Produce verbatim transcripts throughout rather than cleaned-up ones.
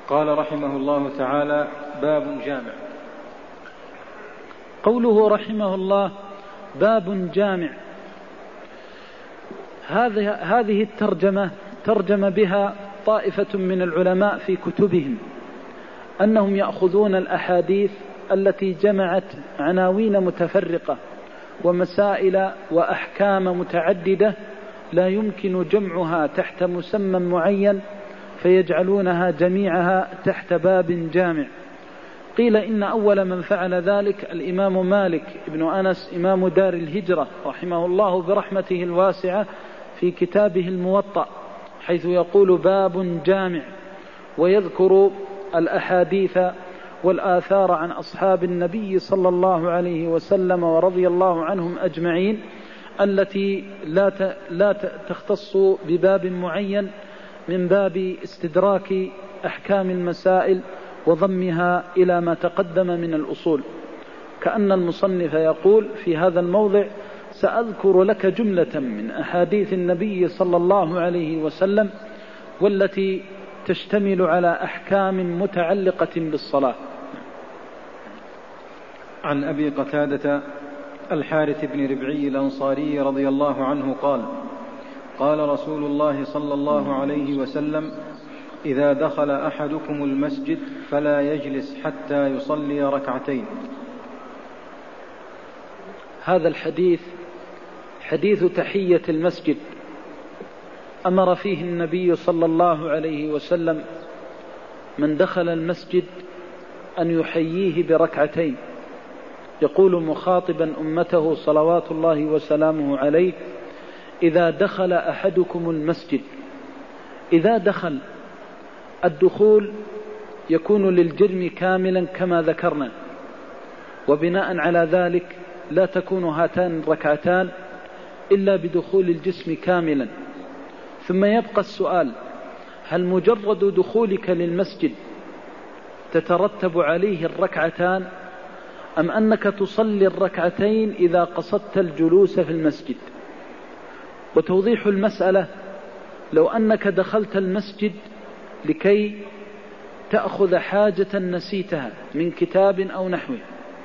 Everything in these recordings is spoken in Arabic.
قال رحمه الله تعالى: باب جامع. قوله رحمه الله باب جامع، هذه الترجمة ترجم بها طائفة من العلماء في كتبهم أنهم يأخذون الأحاديث التي جمعت عناوين متفرقة ومسائل وأحكام متعددة لا يمكن جمعها تحت مسمى معين فيجعلونها جميعها تحت باب جامع. قيل إن أول من فعل ذلك الإمام مالك بن أنس إمام دار الهجرة رحمه الله برحمته الواسعة في كتابه الموطأ، حيث يقول باب جامع، ويذكر الأحاديث والآثار عن أصحاب النبي صلى الله عليه وسلم ورضي الله عنهم أجمعين التي لا لا تختص بباب معين من باب استدراك أحكام المسائل وضمها إلى ما تقدم من الأصول. كأن المصنف يقول في هذا الموضع: سأذكر لك جملة من أحاديث النبي صلى الله عليه وسلم والتي تشتمل على أحكام متعلقة بالصلاة. عن أبي قتادة الحارث بن ربعي الأنصاري رضي الله عنه قال: قال رسول الله صلى الله عليه وسلم: إذا دخل أحدكم المسجد فلا يجلس حتى يصلي ركعتين. هذا الحديث حديث تحية المسجد، أمر فيه النبي صلى الله عليه وسلم من دخل المسجد أن يحييه بركعتين، يقول مخاطبا أمته صلوات الله وسلامه عليه: إذا دخل أحدكم المسجد. إذا دخل، الدخول يكون للجرم كاملا كما ذكرنا، وبناء على ذلك لا تكون هاتان الركعتان إلا بدخول الجسم كاملا. ثم يبقى السؤال: هل مجرد دخولك للمسجد تترتب عليه الركعتان، أم أنك تصلي الركعتين إذا قصدت الجلوس في المسجد؟ وتوضيح المسألة: لو أنك دخلت المسجد لكي تأخذ حاجة نسيتها من كتاب أو نحوه،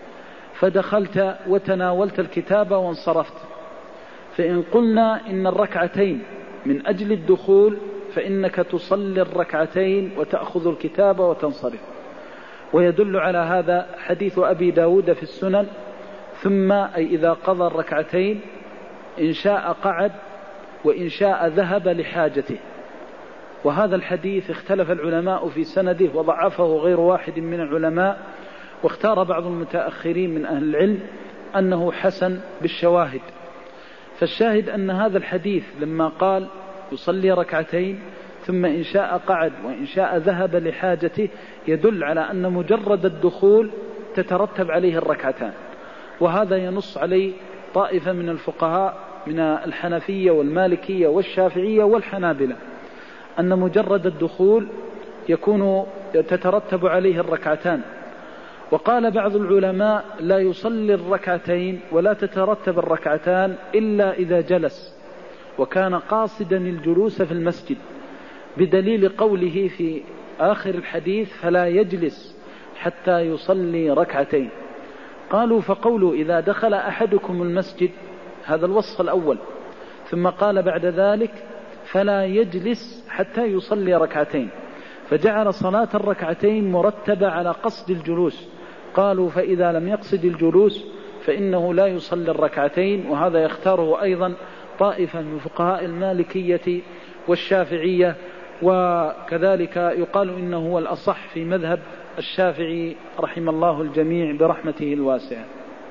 فدخلت وتناولت الكتاب وانصرفت، فإن قلنا إن الركعتين من أجل الدخول فإنك تصلي الركعتين وتأخذ الكتاب وتنصرف. ويدل على هذا حديث أبي داود في السنن: ثم أي إذا قضى الركعتين إن شاء قعد وإن شاء ذهب لحاجته. وهذا الحديث اختلف العلماء في سنده وضعفه غير واحد من العلماء، واختار بعض المتأخرين من أهل العلم أنه حسن بالشواهد. فالشاهد أن هذا الحديث لما قال يصلي ركعتين ثم إن شاء قعد وإن شاء ذهب لحاجته يدل على أن مجرد الدخول تترتب عليه الركعتان. وهذا ينص عليه طائفة من الفقهاء من الحنفية والمالكية والشافعية والحنابلة، أن مجرد الدخول يكون تترتب عليه الركعتان. وقال بعض العلماء: لا يصلي الركعتين ولا تترتب الركعتان إلا إذا جلس وكان قاصدا الجلوس في المسجد، بدليل قوله في آخر الحديث: فلا يجلس حتى يصلي ركعتين. قالوا: فقولوا إذا دخل أحدكم المسجد هذا الوصف الأول، ثم قال بعد ذلك: فلا يجلس حتى يصلي ركعتين، فجعل صلاة الركعتين مرتبة على قصد الجلوس. قالوا: فإذا لم يقصد الجلوس فإنه لا يصلي الركعتين. وهذا يختاره أيضا طائفة من فقهاء المالكية والشافعية، وكذلك يقال إنه هو الأصح في مذهب الشافعي رحم الله الجميع برحمته الواسعة.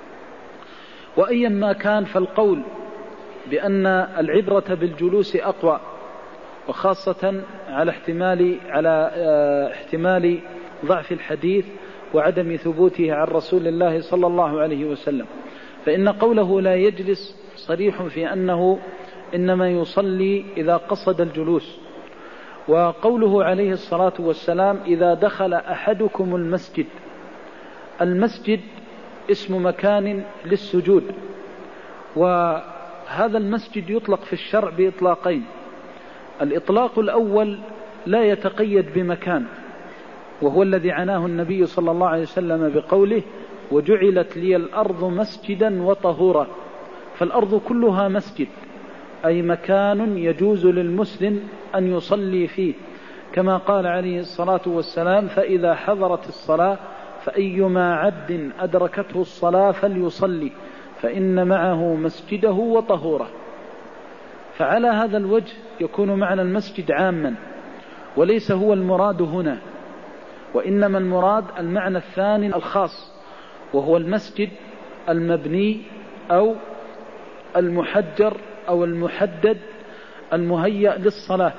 وأيا ما كان، فالقول بأن العبرة بالجلوس أقوى، وخاصة على احتمال على احتمال ضعف الحديث وعدم ثبوته عن رسول الله صلى الله عليه وسلم. فإن قوله لا يجلس صريح في أنه إنما يصلي إذا قصد الجلوس. وقوله عليه الصلاة والسلام: إذا دخل أحدكم المسجد، المسجد اسم مكان للسجود، وهذا المسجد يطلق في الشرع بإطلاقين: الإطلاق الأول لا يتقيد بمكان، وهو الذي عناه النبي صلى الله عليه وسلم بقوله وجعلت لي الأرض مسجدا وطهورا. فالأرض كلها مسجد، أي مكان يجوز للمسلم أن يصلي فيه، كما قال عليه الصلاة والسلام فإذا حضرت الصلاة فأيما عبد أدركته الصلاة فليصلي فإن معه مسجده وطهوره. فعلى هذا الوجه يكون معنى المسجد عاما، وليس هو المراد هنا، وإنما المراد المعنى الثاني الخاص، وهو المسجد المبني أو المحجر أو المحدد المهيأ للصلاة،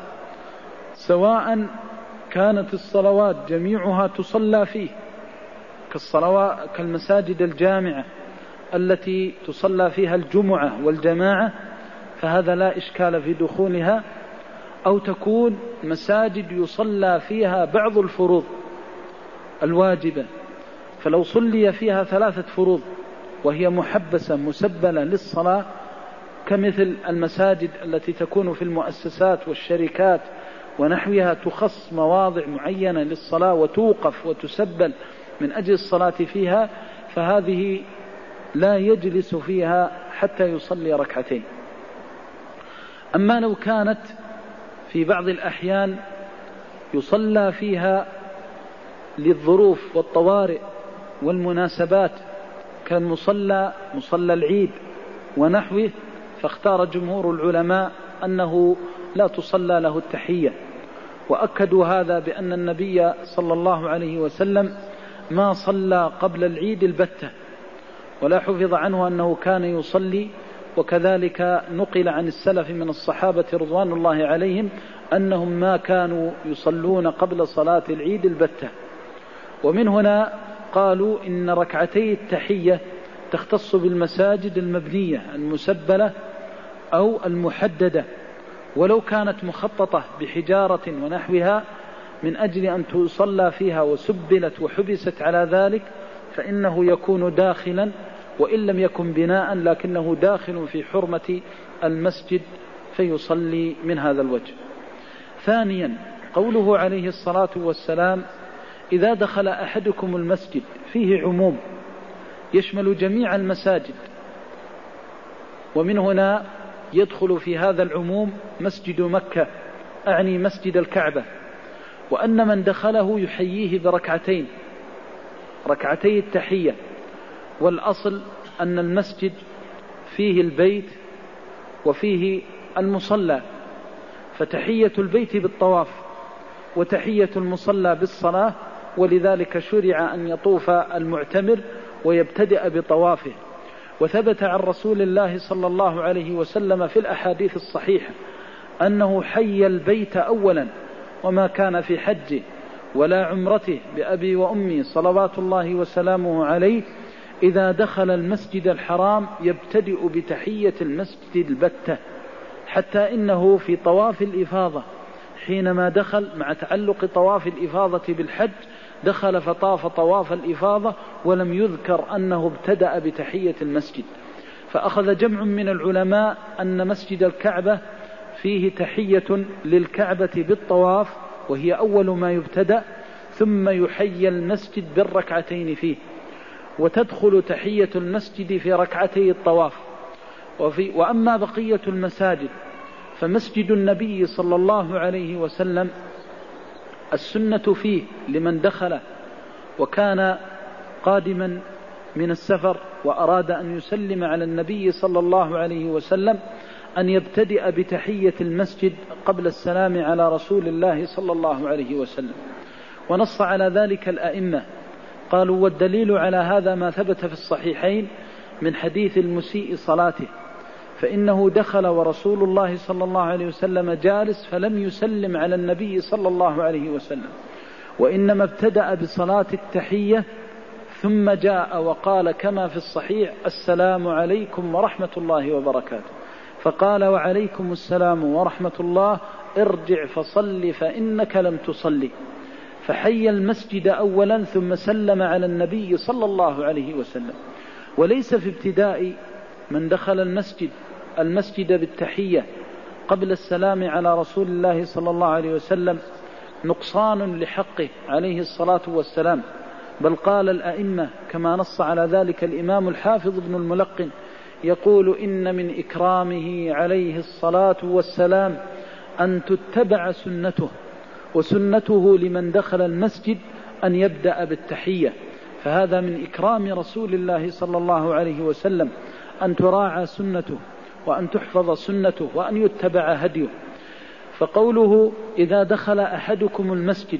سواء كانت الصلوات جميعها تصلى فيه كالصلوات كالمساجد الجامعة التي تصلى فيها الجمعة والجماعة، فهذا لا إشكال في دخولها، أو تكون مساجد يصلى فيها بعض الفروض الواجبة، فلو صلي فيها ثلاثة فروض وهي محبسة مسبلة للصلاة، كمثل المساجد التي تكون في المؤسسات والشركات ونحوها، تخص مواضع معينة للصلاة وتوقف وتسبل من أجل الصلاة فيها، فهذه لا يجلس فيها حتى يصلي ركعتين. أما لو كانت في بعض الأحيان يصلى فيها للظروف والطوارئ والمناسبات، كان مصلى مصلى العيد ونحوه، فاختار جمهور العلماء أنه لا تصلى له التحية، وأكدوا هذا بأن النبي صلى الله عليه وسلم ما صلى قبل العيد البتة، ولا حفظ عنه أنه كان يصلي، وكذلك نقل عن السلف من الصحابة رضوان الله عليهم أنهم ما كانوا يصلون قبل صلاة العيد البتة. ومن هنا قالوا إن ركعتي التحية تختص بالمساجد المبنية المسبلة أو المحددة، ولو كانت مخططة بحجارة ونحوها من أجل أن تصلى فيها وسبلت وحبست على ذلك، فإنه يكون داخلا، وإن لم يكن بناء لكنه داخل في حرمة المسجد فيصلي من هذا الوجه. ثانيا قوله عليه الصلاة والسلام إذا دخل أحدكم المسجد، فيه عموم يشمل جميع المساجد، ومن هنا يدخل في هذا العموم مسجد مكة، أعني مسجد الكعبة، وأن من دخله يحييه بركعتين ركعتي التحية. والأصل أن المسجد فيه البيت وفيه المصلى، فتحية البيت بالطواف وتحية المصلى بالصلاة، ولذلك شرع أن يطوف المعتمر ويبتدئ بطوافه. وثبت عن رسول الله صلى الله عليه وسلم في الأحاديث الصحيحة أنه حي البيت أولا، وما كان في حجه ولا عمرته بأبي وأمي صلوات الله وسلامه عليه إذا دخل المسجد الحرام يبتدئ بتحية المسجد البتة، حتى إنه في طواف الإفاضة حينما دخل مع تعلق طواف الإفاضة بالحج دخل فطاف طواف الإفاضة ولم يذكر أنه ابتدأ بتحية المسجد. فأخذ جمع من العلماء أن مسجد الكعبة فيه تحية للكعبة بالطواف وهي أول ما يبتدأ، ثم يحيي المسجد بالركعتين فيه، وتدخل تحية المسجد في ركعتي الطواف. وفي وأما بقية المساجد فمسجد النبي صلى الله عليه وسلم السنة فيه لمن دخل وكان قادما من السفر وأراد أن يسلم على النبي صلى الله عليه وسلم أن يبتدئ بتحية المسجد قبل السلام على رسول الله صلى الله عليه وسلم. ونص على ذلك الأئمة، قالوا والدليل على هذا ما ثبت في الصحيحين من حديث المسيء صلاته، فإنه دخل ورسول الله صلى الله عليه وسلم جالس فلم يسلم على النبي صلى الله عليه وسلم، وإنما ابتدأ بصلاة التحية ثم جاء وقال كما في الصحيح السلام عليكم ورحمة الله وبركاته، فقال وعليكم السلام ورحمة الله ارجع فصل فإنك لم تصلي، فحي المسجد أولا ثم سلم على النبي صلى الله عليه وسلم. وليس في ابتداء من دخل المسجد المسجد بالتحية قبل السلام على رسول الله صلى الله عليه وسلم نقصان لحقه عليه الصلاة والسلام. بل قال الأئمة كما نص على ذلك الإمام الحافظ ابن الملقن يقول: إن من إكرامه عليه الصلاة والسلام أن تتبع سنته، وسنته لمن دخل المسجد أن يبدأ بالتحية. فهذا من إكرام رسول الله صلى الله عليه وسلم أن تراعى سنته وأن تحفظ سنته وأن يتبع هديه. فقوله: إذا دخل أحدكم المسجد،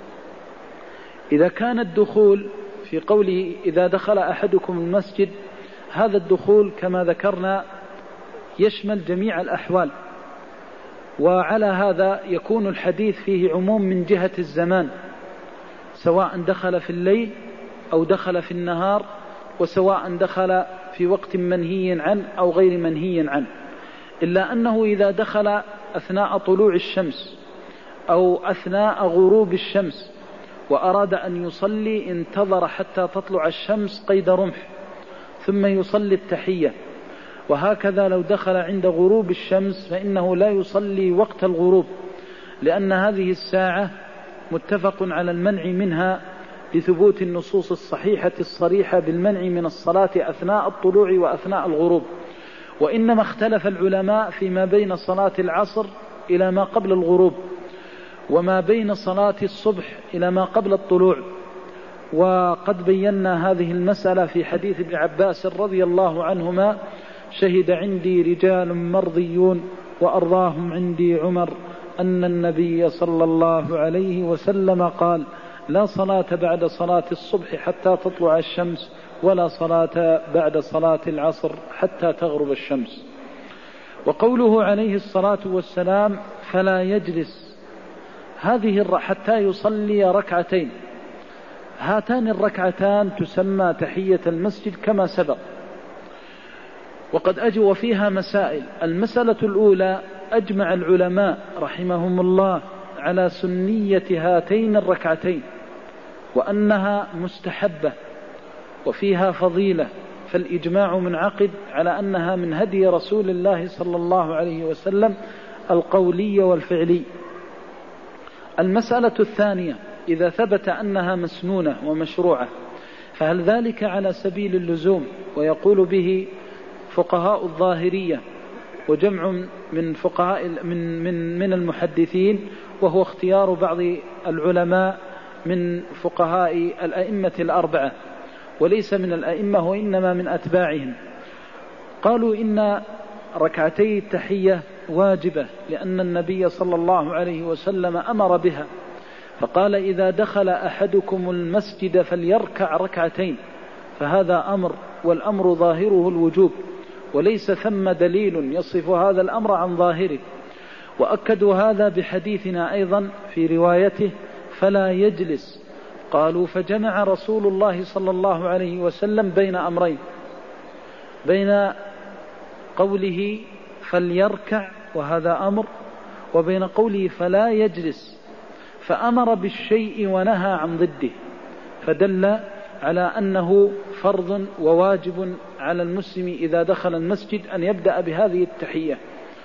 إذا كان الدخول في قوله إذا دخل أحدكم المسجد، هذا الدخول كما ذكرنا يشمل جميع الأحوال، وعلى هذا يكون الحديث فيه عموم من جهة الزمان، سواء دخل في الليل أو دخل في النهار، وسواء دخل في وقت منهي عنه أو غير منهي عنه، إلا أنه إذا دخل أثناء طلوع الشمس أو أثناء غروب الشمس وأراد أن يصلي انتظر حتى تطلع الشمس قيد رمح ثم يصلي التحية. وهكذا لو دخل عند غروب الشمس فإنه لا يصلي وقت الغروب، لأن هذه الساعة متفق على المنع منها لثبوت النصوص الصحيحة الصريحة بالمنع من الصلاة أثناء الطلوع وأثناء الغروب. وإنما اختلف العلماء فيما بين صلاة العصر إلى ما قبل الغروب، وما بين صلاة الصبح إلى ما قبل الطلوع. وقد بينا هذه المسألة في حديث ابن عباس رضي الله عنهما: شهد عندي رجال مرضيون وأرضاهم عندي عمر أن النبي صلى الله عليه وسلم قال: لا صلاة بعد صلاة الصبح حتى تطلع الشمس، ولا صلاة بعد صلاة العصر حتى تغرب الشمس. وقوله عليه الصلاة والسلام: فلا يجلس، هذه حتى يصلي ركعتين، هاتان الركعتان تسمى تحية المسجد كما سبق. وقد أجوا فيها مسائل. المسألة الأولى: أجمع العلماء رحمهم الله على سنية هاتين الركعتين، وأنها مستحبة وفيها فضيلة، فالإجماع منعقد على أنها من هدي رسول الله صلى الله عليه وسلم القولي والفعلي. المسألة الثانية: إذا ثبت أنها مسنونة ومشروعة، فهل ذلك على سبيل اللزوم؟ ويقول به فقهاء الظاهرية وجمع من فقهاء من من من المحدثين، وهو اختيار بعض العلماء من فقهاء الأئمة الأربعة وليس من الأئمة وإنما من أتباعهم. قالوا إن ركعتي التحية واجبة، لأن النبي صلى الله عليه وسلم أمر بها، فقال: إذا دخل أحدكم المسجد فليركع ركعتين، فهذا أمر، والأمر ظاهره الوجوب، وليس ثم دليل يصف هذا الأمر عن ظاهره. وأكدوا هذا بحديثنا أيضا في روايته: فلا يجلس. قالوا: فجمع رسول الله صلى الله عليه وسلم بين أمرين، بين قوله فليركع وهذا أمر، وبين قوله فلا يجلس، فأمر بالشيء ونهى عن ضده، فدل على أنه فرض وواجب على المسلم إذا دخل المسجد أن يبدأ بهذه التحية.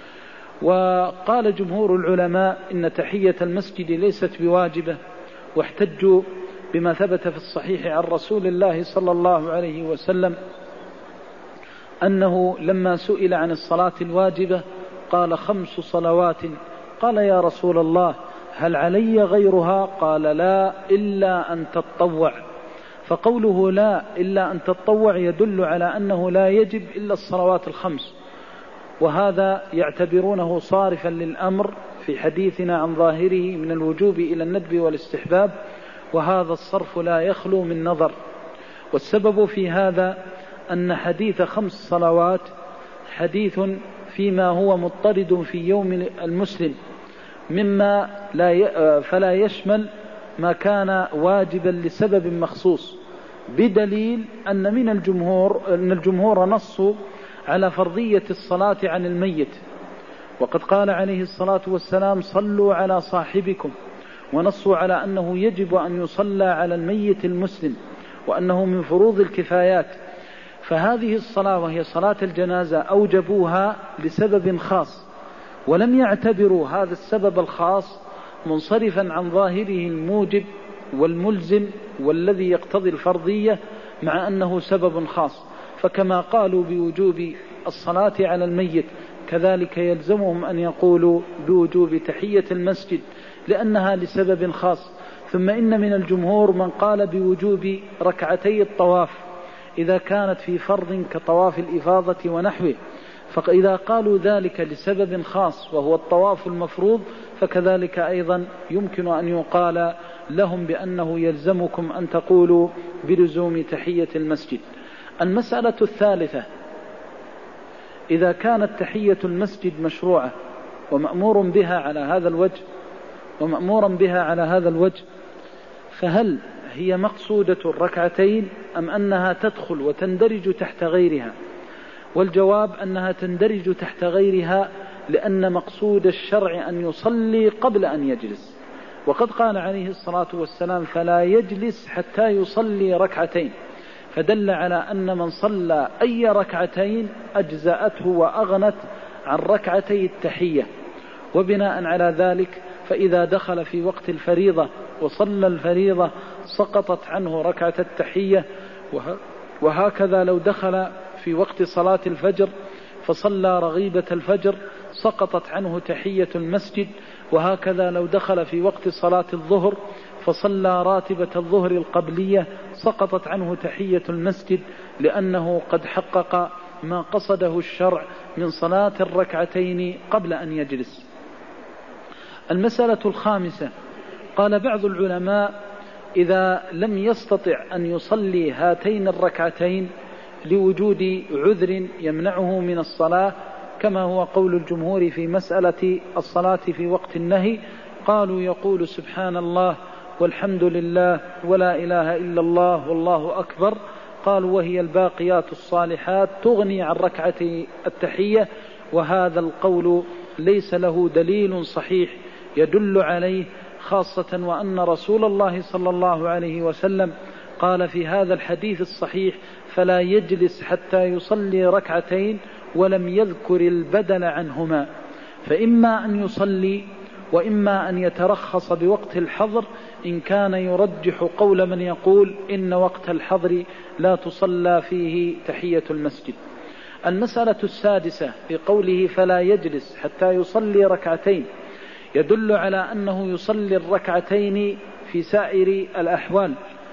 وقال جمهور العلماء إن تحية المسجد ليست بواجبة، واحتجوا بما ثبت في الصحيح عن رسول الله صلى الله عليه وسلم أنه لما سئل عن الصلاة الواجبة قال: خمس صلوات. قال: يا رسول الله هل علي غيرها؟ قال: لا إلا أن تتطوع. فقوله لا إلا أن تتطوع يدل على أنه لا يجب إلا الصلوات الخمس، وهذا يعتبرونه صارفا للأمر في حديثنا عن ظاهره من الوجوب إلى الندب والاستحباب، وهذا الصرف لا يخلو من نظر. والسبب في هذا أن حديث خمس صلوات حديث فيما هو مضطرد في يوم المسلم، مما لا فلا يشمل ما كان واجبا لسبب مخصوص، بدليل أن من الجمهور أن الجمهور نصوا على فرضية الصلاة عن الميت، وقد قال عليه الصلاة والسلام: صلوا على صاحبكم، ونصوا على أنه يجب أن يصلى على الميت المسلم، وأنه من فروض الكفايات. فهذه الصلاة وهي صلاة الجنازة أوجبوها لسبب خاص، ولم يعتبروا هذا السبب الخاص منصرفا عن ظاهره الموجب والملزم والذي يقتضي الفرضية، مع أنه سبب خاص. فكما قالوا بوجوب الصلاة على الميت كذلك يلزمهم أن يقولوا بوجوب تحية المسجد لأنها لسبب خاص. ثم إن من الجمهور من قال بوجوب ركعتي الطواف إذا كانت في فرض كطواف الإفاضة ونحوه، فإذا قالوا ذلك لسبب خاص وهو الطواف المفروض فكذلك أيضا يمكن أن يقال لهم بأنه يلزمكم أن تقولوا بلزوم تحية المسجد. المسألة الثالثة: إذا كانت تحية المسجد مشروعة ومأمور بها على هذا الوجه ومأمورا بها على هذا الوجه فهل هي مقصودة الركعتين أم أنها تدخل وتندرج تحت غيرها؟ والجواب أنها تندرج تحت غيرها، لأن مقصود الشرع أن يصلي قبل أن يجلس، وقد قال عليه الصلاة والسلام: فلا يجلس حتى يصلي ركعتين، فدل على أن من صلى أي ركعتين أجزأته وأغنت عن ركعتي التحية. وبناء على ذلك فإذا دخل في وقت الفريضة وصلى الفريضة سقطت عنه ركعة التحية، وهكذا لو دخل في وقت صلاة الفجر فصلى رغيبة الفجر سقطت عنه تحية المسجد، وهكذا لو دخل في وقت صلاة الظهر فصلى راتبة الظهر القبلية سقطت عنه تحية المسجد، لأنه قد حقق ما قصده الشرع من صلاة الركعتين قبل أن يجلس. المسألة الخامسة: قال بعض العلماء: إذا لم يستطع أن يصلي هاتين الركعتين لوجود عذر يمنعه من الصلاة، كما هو قول الجمهور في مسألة الصلاة في وقت النهي، قالوا يقول سبحان الله والحمد لله ولا إله إلا الله والله أكبر، قالوا وهي الباقيات الصالحات تغني عن ركعة التحية. وهذا القول ليس له دليل صحيح يدل عليه، خاصة وأن رسول الله صلى الله عليه وسلم قال في هذا الحديث الصحيح: فلا يجلس حتى يصلي ركعتين، ولم يذكر البدل عنهما، فإما أن يصلي وإما أن يترخص بوقت الحظر إن كان يرجح قول من يقول إن وقت الحظر لا تصلى فيه تحية المسجد. المسألة السادسة في قوله فلا يجلس حتى يصلي ركعتين يدل على أنه يصلي الركعتين في سائر الأحوال،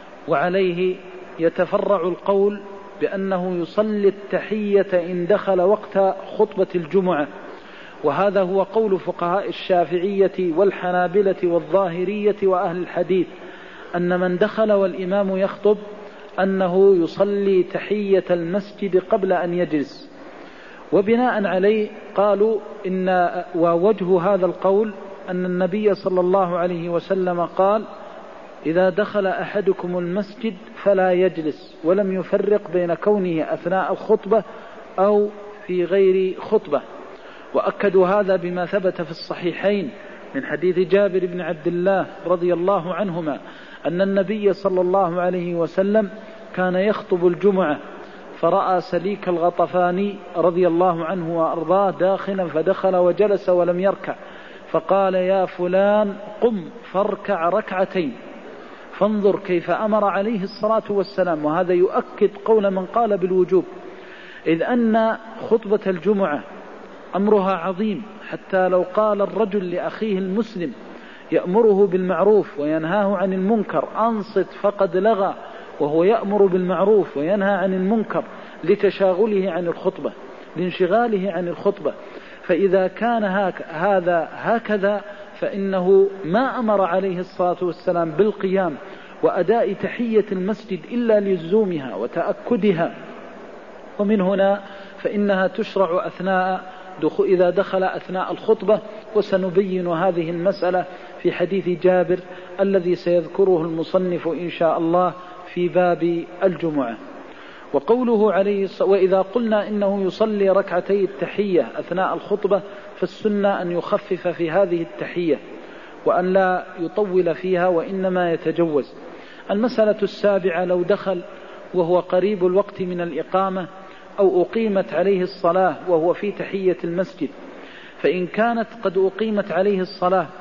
وعليه يتفرع القول بأنه يصلي التحية إن دخل وقت خطبة الجمعة، وهذا هو قول فقهاء الشافعية والحنابلة والظاهرية وأهل الحديث، أن من دخل والإمام يخطب أنه يصلي تحية المسجد قبل أن يجلس. وبناء عليه قالوا إن ووجه هذا القول أن النبي صلى الله عليه وسلم قال: إذا دخل أحدكم المسجد فلا يجلس، ولم يفرق بين كونه أثناء الخطبة أو في غير خطبة. وأكدوا هذا بما ثبت في الصحيحين من حديث جابر بن عبد الله رضي الله عنهما أن النبي صلى الله عليه وسلم كان يخطب الجمعة فرأى سليك الغطفاني رضي الله عنه وأرضاه داخلا فدخل وجلس ولم يركع، فقال: يا فلان قم فاركع ركعتين. فانظر كيف أمر عليه الصلاة والسلام، وهذا يؤكد قول من قال بالوجوب، إذ أن خطبة الجمعة أمرها عظيم، حتى لو قال الرجل لأخيه المسلم يأمره بالمعروف وينهاه عن المنكر: أنصت فقد لغى، وهو يأمر بالمعروف وينهى عن المنكر لتشاغله عن الخطبة لانشغاله عن الخطبة. فإذا كان هك هذا هكذا فإنه ما أمر عليه الصلاة والسلام بالقيام وأداء تحية المسجد إلا لزومها وتأكدها، ومن هنا فإنها تشرع أثناء دخول إذا دخل أثناء الخطبة، وسنبين هذه المسألة في حديث جابر الذي سيذكره المصنف إن شاء الله في باب الجمعة. وقوله عليه وإذا قلنا إنه يصلي ركعتي التحية أثناء الخطبة فالسنة أن يخفف في هذه التحية وأن لا يطول فيها وإنما يتجوز. المسألة السابعة: لو دخل وهو قريب الوقت من الإقامة أو أقيمت عليه الصلاة وهو في تحية المسجد، فإن كانت قد أقيمت عليه الصلاة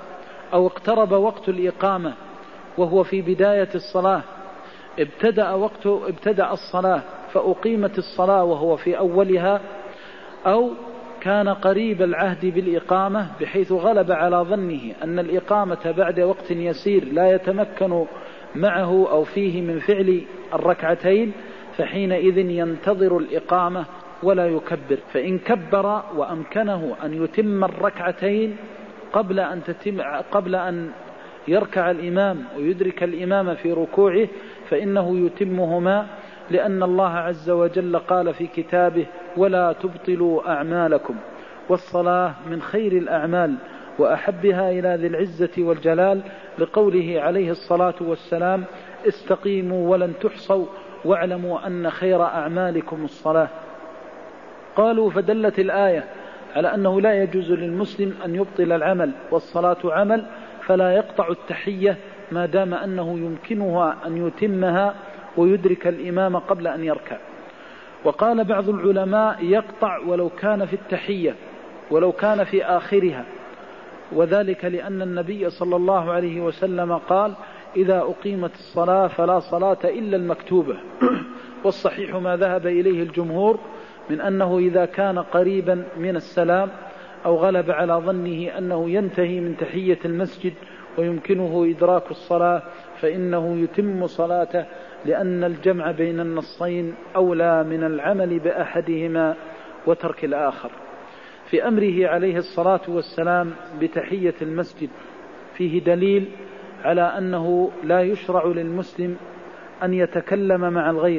أو اقترب وقت الإقامة وهو في بداية الصلاة، ابتدأ وقت ابتدأ الصلاة فأقيمت الصلاة وهو في أولها، أو كان قريب العهد بالإقامة بحيث غلب على ظنه أن الإقامة بعد وقت يسير لا يتمكن معه أو فيه من فعل الركعتين، فحينئذ ينتظر الإقامة ولا يكبر. فإن كبر وأمكنه أن يتم الركعتين قبل أن تتم قبل أن يركع الإمام ويدرك الإمام في ركوعه فإنه يتمهما، لأن الله عز وجل قال في كتابه: ولا تبطلوا أعمالكم، والصلاة من خير الأعمال وأحبها إلى ذي العزة والجلال، لقوله عليه الصلاة والسلام: استقيموا ولن تحصوا واعلموا أن خير أعمالكم الصلاة. قالوا: فدلت الآية على أنه لا يجوز للمسلم أن يبطل العمل، والصلاة عمل، فلا يقطع التحية ما دام أنه يمكنه أن يتمها ويدرك الإمام قبل أن يركع. وقال بعض العلماء: يقطع ولو كان في التحية، ولو كان في آخرها، وذلك لأن النبي صلى الله عليه وسلم قال: إذا أقيمت الصلاة فلا صلاة إلا المكتوبة. والصحيح ما ذهب إليه الجمهور من أنه إذا كان قريبا من السلام أو غلب على ظنه أنه ينتهي من تحية المسجد ويمكنه إدراك الصلاة فإنه يتم صلاته، لأن الجمع بين النصين أولى من العمل بأحدهما وترك الآخر. في أمره عليه الصلاة والسلام بتحية المسجد فيه دليل على أنه لا يشرع للمسلم أن يتكلم مع الغير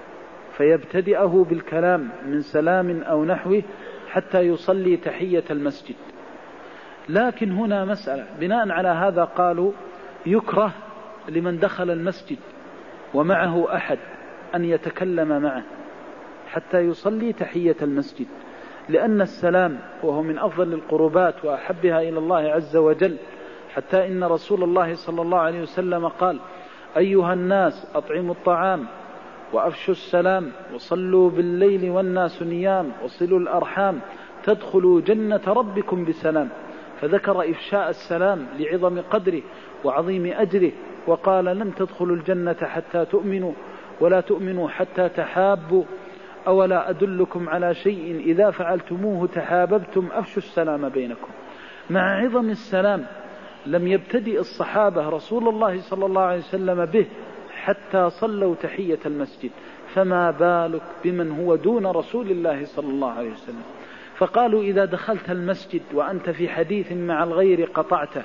فيبتدئه بالكلام من سلام أو نحوه حتى يصلي تحية المسجد. لكن هنا مسألة، بناء على هذا قالوا: يكره لمن دخل المسجد ومعه أحد أن يتكلم معه حتى يصلي تحية المسجد، لأن السلام وهو من أفضل القربات وأحبها إلى الله عز وجل، حتى إن رسول الله صلى الله عليه وسلم قال: أيها الناس أطعموا الطعام وأفشوا السلام وصلوا بالليل والناس نيام وصلوا الأرحام تدخلوا جنة ربكم بسلام. فذكر إفشاء السلام لعظم قدره وعظيم أجره، وقال: لن تدخلوا الجنة حتى تؤمنوا ولا تؤمنوا حتى تحابوا، أولا أدلكم على شيء إذا فعلتموه تحاببتم أفشوا السلام بينكم. مع عظم السلام لم يبتدئ الصحابة رسول الله صلى الله عليه وسلم به حتى صلوا تحية المسجد، فما بالك بمن هو دون رسول الله صلى الله عليه وسلم. فقالوا: إذا دخلت المسجد وأنت في حديث مع الغير قطعته،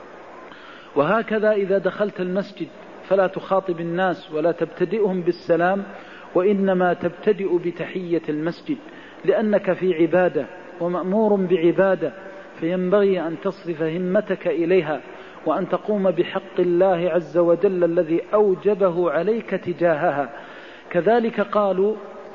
وهكذا إذا دخلت المسجد فلا تخاطب الناس ولا تبتدئهم بالسلام، وإنما تبتدئ بتحية المسجد، لأنك في عبادة ومأمور بعبادة، فينبغي أن تصرف همتك إليها وأن تقوم بحق الله عز وجل الذي أوجبه عليك تجاهها. كذلك قالوا: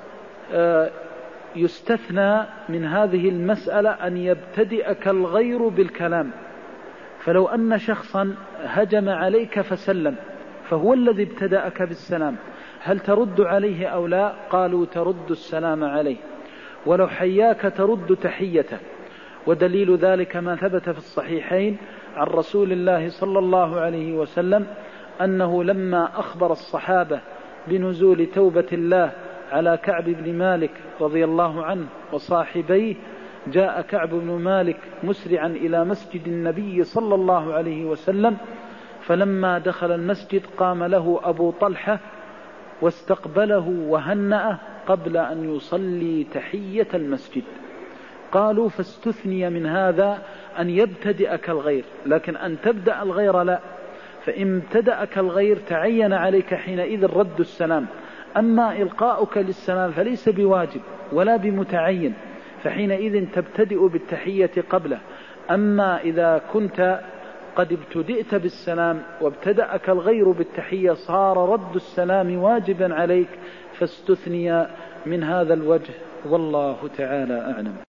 يستثنى من هذه المسألة أن يبتدئك الغير بالكلام، فلو أن شخصا هجم عليك فسلم فهو الذي ابتدأك بالسلام، هل ترد عليه أو لا؟ قالوا: ترد السلام عليه، ولو حياك ترد تحيته. ودليل ذلك ما ثبت في الصحيحين عن رسول الله صلى الله عليه وسلم أنه لما أخبر الصحابة بنزول توبة الله على كعب بن مالك رضي الله عنه وصاحبيه، جاء كعب بن مالك مسرعا إلى مسجد النبي صلى الله عليه وسلم، فلما دخل المسجد قام له أبو طلحة واستقبله وهنأه قبل أن يصلي تحية المسجد. قالوا: فاستثني من هذا أن يبتدئك الغير، لكن أن تبدأ الغير لا، فإن ابتدأك الغير تعين عليك حينئذ رد السلام، أما إلقاؤك للسلام فليس بواجب ولا بمتعين، فحينئذ تبتدئ بالتحية قبله. أما إذا كنت قد ابتدئت بالسلام وابتدأك الغير بالتحية صار رد السلام واجبا عليك، فاستثني من هذا الوجه، والله تعالى أعلم.